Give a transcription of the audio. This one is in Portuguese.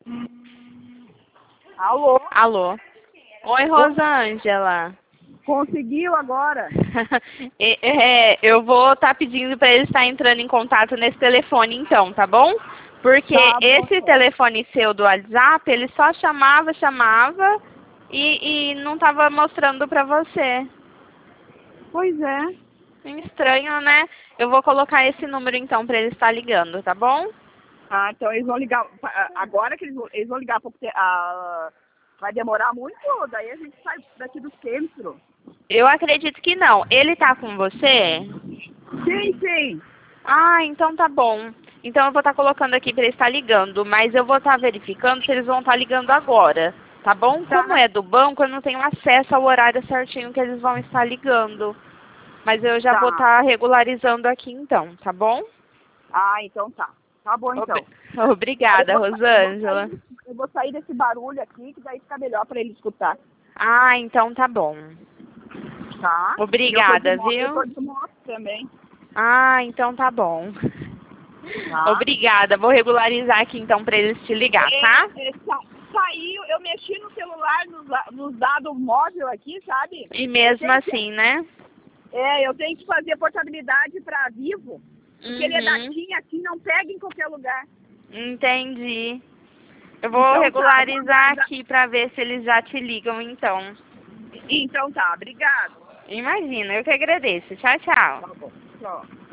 Alô? Alô? Oi, Rosângela. Conseguiu agora? Eu vou estar pedindo para ele estar entrando em contato nesse telefone então, tá bom? Porque Tá bom. esse telefone seu do WhatsApp, ele só chamava e não estava mostrando para você. Pois é. Estranho, né? Eu vou colocar esse número então para ele estar ligando, tá bom? Ah, então eles vão ligar. Agora que eles vão ligar porque vai demorar muito, daí a gente sai daqui do centro. Eu acredito que não. Ele tá com você? Sim, sim. Ah, então tá bom. Então eu vou estar colocando aqui para ele estar ligando, mas eu vou estar verificando se eles vão estar ligando agora, tá bom? Tá. Como é do banco, eu não tenho acesso ao horário certinho que eles vão estar ligando. Mas eu já vou Tá. estar regularizando aqui então, tá bom? Ah, então tá. Tá bom então. Aí Obrigada, Rosângela. eu vou sair desse barulho aqui, que daí fica melhor para ele escutar. Ah, então tá bom. Tá? Obrigada, Eu tô viu? de moto também. Ah, então tá bom. Tá? Obrigada. Vou regularizar aqui então para eles te ligar, tá? Saiu, eu mexi no celular, nos dados móvel aqui, sabe? E mesmo assim, né? Eu tenho que fazer portabilidade para Vivo, porque ele é da TIM, aqui não pega em qualquer lugar. Entendi. Eu vou Então tá, regularizar aqui para ver se eles já te ligam então. então tá, obrigado. Imagina, eu que agradeço. Tchau, tchau. Tá bom, tchau.